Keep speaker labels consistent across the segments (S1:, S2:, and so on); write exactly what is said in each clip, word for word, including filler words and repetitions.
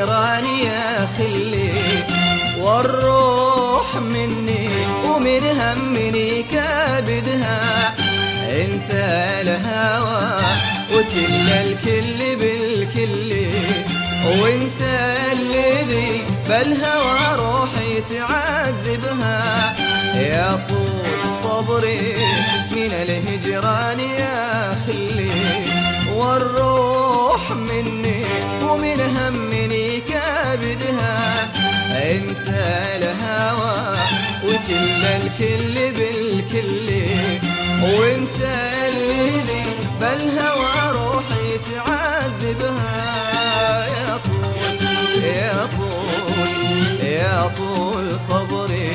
S1: الهجران يا خلي، والروح مني ومن همني كابدها. انت الهوى وكل الكل بالكل، وانت الذي بالهوى روحي تعذبها. يا طول صبري من الهجران يا خلي، والروح مني ومن همني كابدها. انت الهوى وكل الكل بالكل، وانت الذي بالهوى روحي تعذبها. يا طول يا طول يا طول صبري،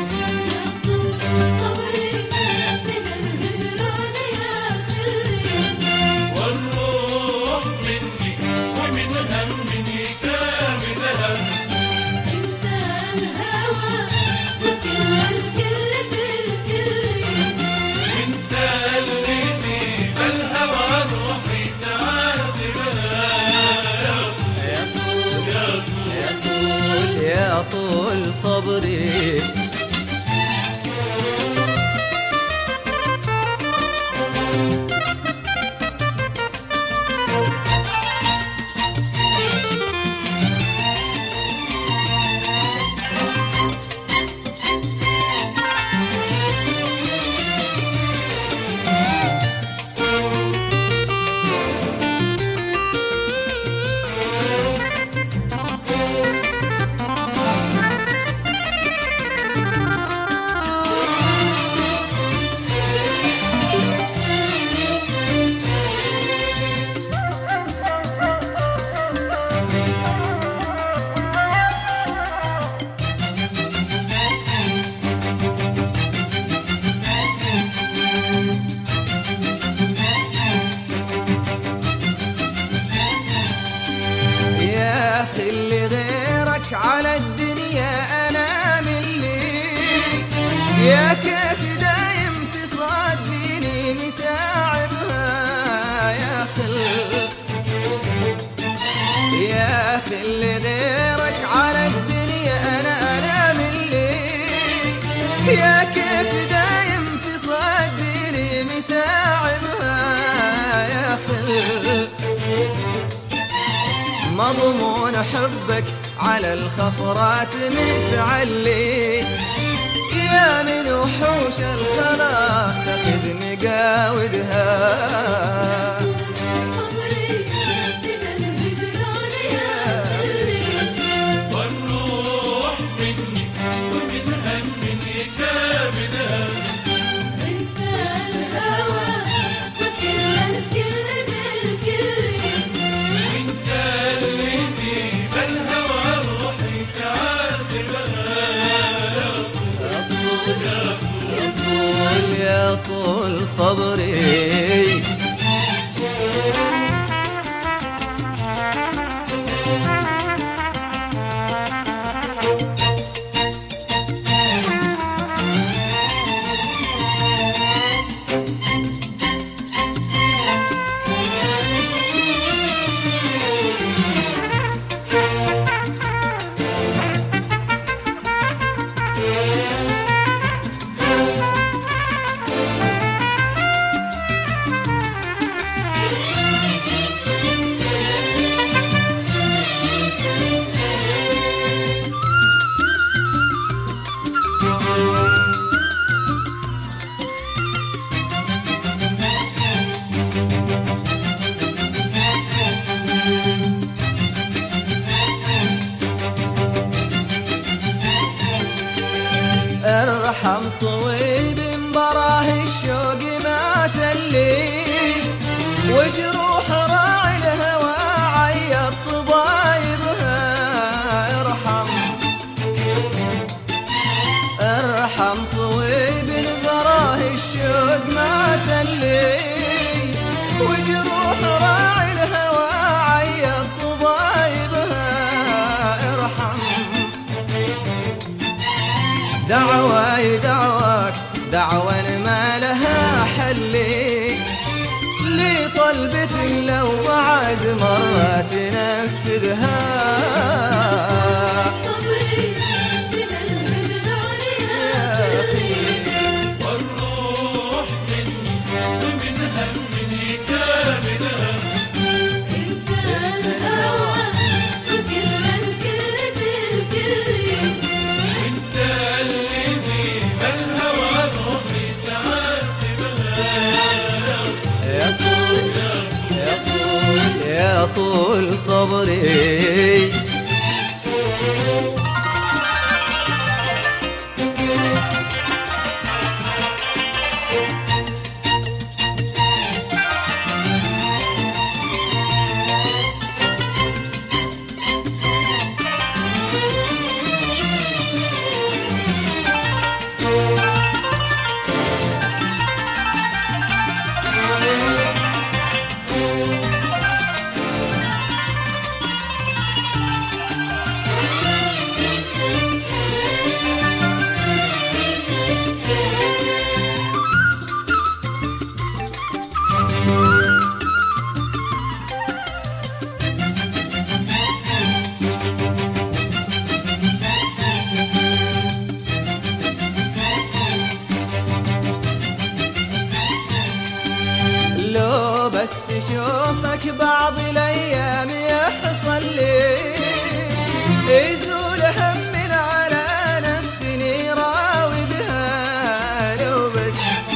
S1: يا طول صبري. اللي غيرك على الدنيا أنا ملي، يا كيف دايم تصادني متاعبها. يا خل يا أخي اللي غيرك على الدنيا أنا أنا ملي، يا كيف دايم تصادني متاعبها. يا خل مضمون حبك على الخفرات متعلي، يا من وحوش الخلا تاخذ مقاودها.
S2: صبري من الهجران يا خلي،
S3: والروح مني ومن همني كابدها.
S2: انت الهوى وكل الكل بالكل،
S1: يا طول صبري. ارحم صويب براه الشوق ما تلي، وجروح راعي الهوى عيط طبايبها. ارحم ارحم صويب براه الشوق ما تلي، وجروح راعي الهوى عيط طبايبها. ارحم دعواي دعواك دعوى ما لها حلي، لي طلبة لو بعد مرة تنفذها.
S2: صبري من الهجران يا خلي،
S3: والروح مني ومن همي كاملها.
S2: انت الهوى وكل الكل بالكل،
S3: وانت اللي فيها الهوى روحي تعذبها.
S1: يا طول يا طول يا طول صبري. لو بس شوفك بعض الايام يحصل لي، يزول هم من على نفسي راودها. لو بس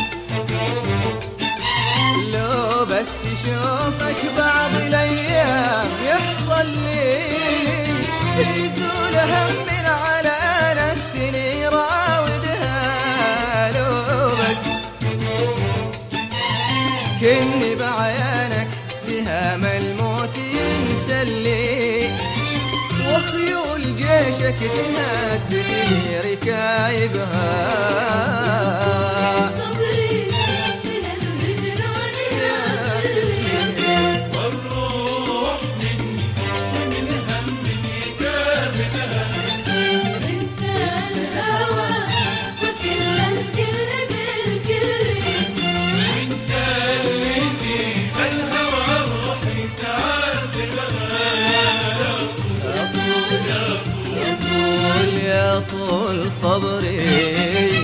S1: لو بس شوفك بعض الايام يحصل لي، يزول هم من على نفسي راودها. لو بس كني بعيانك سهام الموت ينسلي، وخيول جيشك تهددني ركايبها.
S2: صبري من الهجران يا خلي،
S3: والروح مني ومن همي كاملها.
S2: انت الهوى وكل الكل بالكل،
S3: وانت اللي فيها الهوى روحي تعذبها.
S1: يا طول يا طول صبري.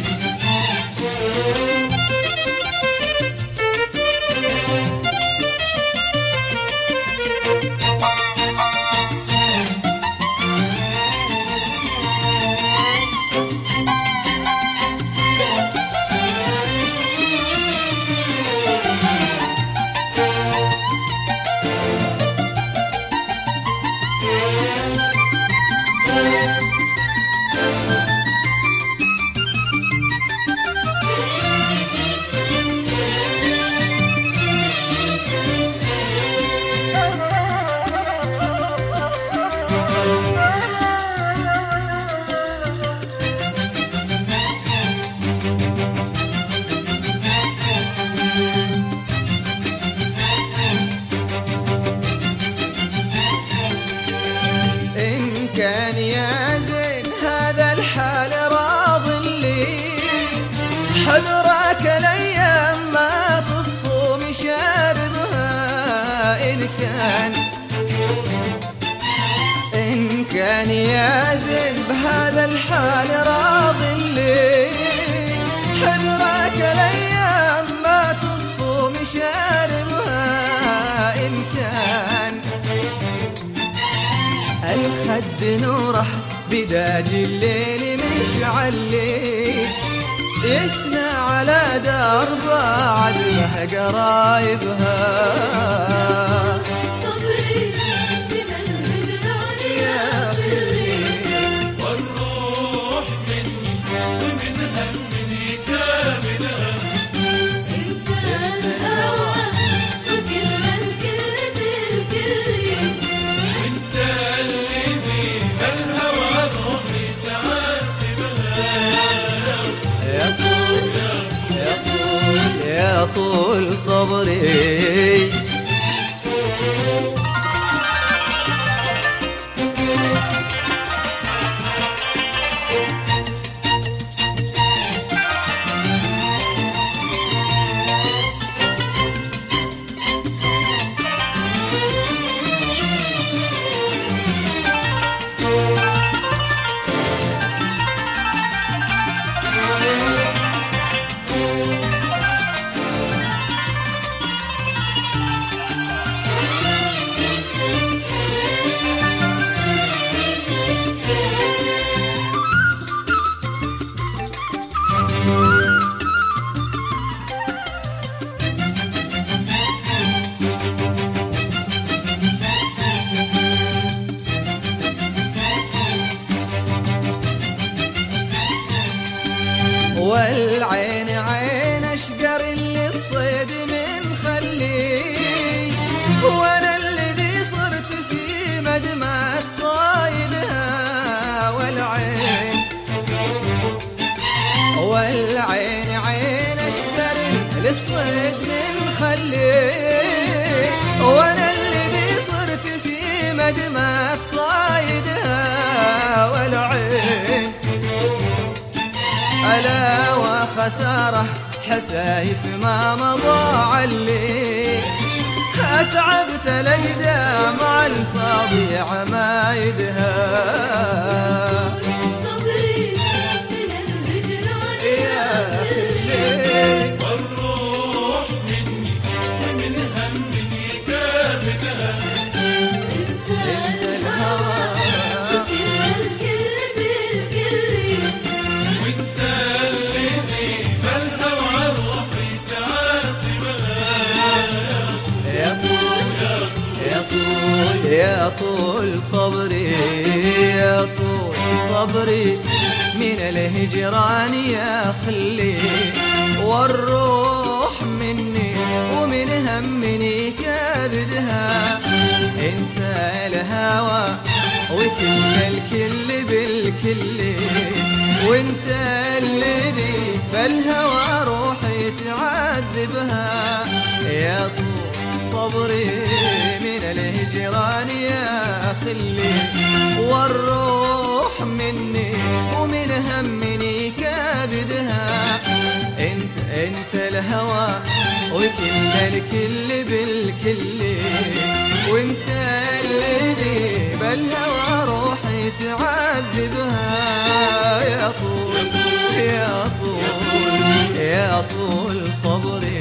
S1: إن كان يا زين هذا الحال راض لي، حذرك الأيام ما تصفو مشاربها. إن كان إن كان يا زين بهذا الحال راض لي، حذرك الأيام ما تصفو مشاربها. إن كان الخد نوره بداج الليل مشعل لي، يسنى على درب عدمه قرايبها.
S2: صبري من الهجران يا خلي،
S3: والروح مني ومن همي كاملها.
S2: انت الهوى وكل الكل بالكل،
S3: وانت اللي فيها الهوى روحي تعذبها.
S1: يا طول يا طول يا طول صبري. والعين عين اشقر اللي الصيد من خلي، وانا الذي صرت في مدمات صايدها. والعين والعين عين اشقر للصيد من خلي، وانا الذي صرت في مدمات صايدها. والعين ألا وخسارة حسايف ما مضى علي، أتعبت الأقدام على الفاضي عمايدها.
S2: صبري من الهجران
S1: يا
S2: خلي،
S3: والروح مني ومن همي كابدها.
S2: انت الهوى وكل الكل بالكل،
S3: وانت الذي بالهوى روحي تعاتبها.
S1: يا طول يا طول يا طول صبري، يا طول صبري من الهجران يا خلي، والروح مني ومن همني كابدها. انت الهوى وكل الكل بالكل، وانت الذي بالهوى روحي تعذبها. يا طول صبري من الهجران يا خلي، والروح مني ومن همني كابدها. انت انت الهوى وكل الكل بالكل، وانت الذي بالهوى روحي تعذبها. يا طول يا طول يا طول صبري